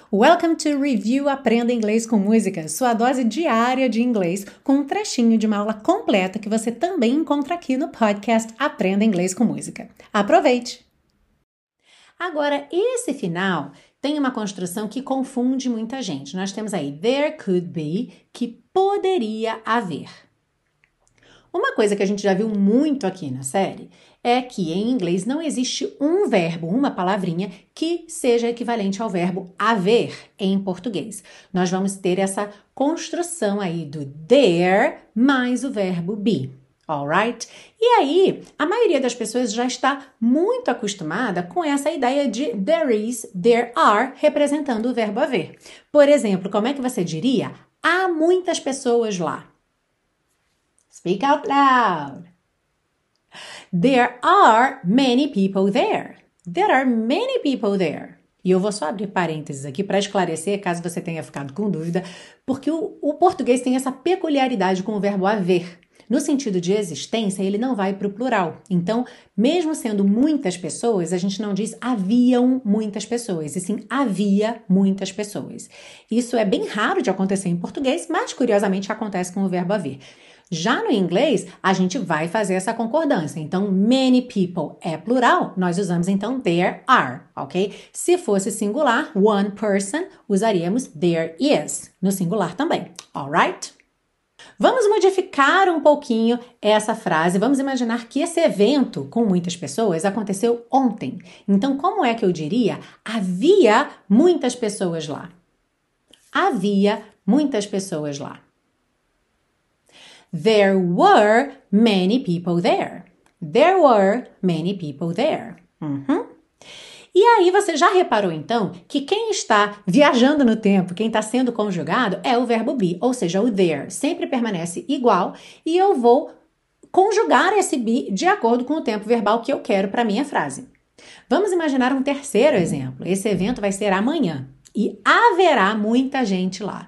Welcome to Review Aprenda Inglês com Música, sua dose diária de inglês com um trechinho de uma aula completa que você também encontra aqui no podcast Aprenda Inglês com Música. Aproveite! Agora, esse final tem uma construção que confunde muita gente. Nós temos aí there could be, que poderia haver. Uma coisa que a gente já viu muito aqui na série é que em inglês não existe um verbo, uma palavrinha, que seja equivalente ao verbo haver em português. Nós vamos ter essa construção aí do there mais o verbo be. Alright? E aí, a maioria das pessoas já está muito acostumada com essa ideia de there is, there are, representando o verbo haver. Por exemplo, como é que você diria? Há muitas pessoas lá. Speak out loud. There are many people there. There are many people there. E eu vou só abrir parênteses aqui para esclarecer, caso você tenha ficado com dúvida, porque o português tem essa peculiaridade com o verbo haver. No sentido de existência, ele não vai para o plural. Então, mesmo sendo muitas pessoas, a gente não diz haviam muitas pessoas, e sim havia muitas pessoas. Isso é bem raro de acontecer em português, mas curiosamente acontece com o verbo haver. Já no inglês, a gente vai fazer essa concordância. Então, many people é plural, nós usamos então there are, ok? Se fosse singular, one person, usaríamos there is, no singular também, alright? Vamos modificar um pouquinho essa frase. Vamos imaginar que esse evento com muitas pessoas aconteceu ontem. Então, como é que eu diria? Havia muitas pessoas lá. Havia muitas pessoas lá. There were many people there. There were many people there. E aí você já reparou então que quem está viajando no tempo, quem está sendo conjugado é o verbo be, ou seja, o there sempre permanece igual e eu vou conjugar esse be de acordo com o tempo verbal que eu quero para minha frase. Vamos imaginar um terceiro exemplo. Esse evento vai ser amanhã e haverá muita gente lá.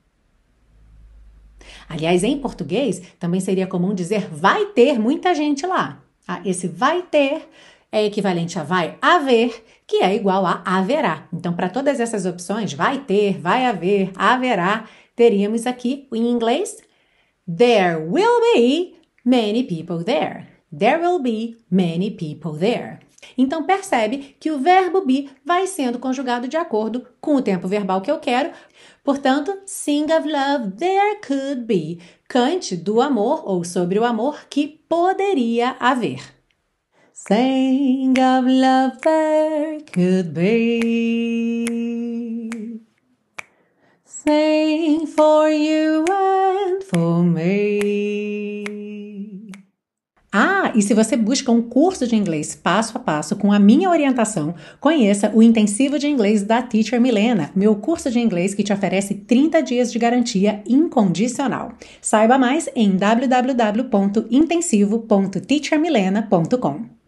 Aliás, em português também seria comum dizer vai ter muita gente lá. Esse vai ter é equivalente a vai haver, que é igual a haverá. Então, para todas essas opções, vai ter, vai haver, haverá, teríamos aqui em inglês, there will be many people there. There will be many people there. Então, percebe que o verbo be vai sendo conjugado de acordo com o tempo verbal que eu quero. Portanto, sing of love there could be. Cante do amor ou sobre o amor que poderia haver. Sing of love there could be. Sing for you and for me. E se você busca um curso de inglês passo a passo com a minha orientação, conheça o Intensivo de Inglês da Teacher Milena, meu curso de inglês que te oferece 30 dias de garantia incondicional. Saiba mais em www.intensivo.teachermilena.com.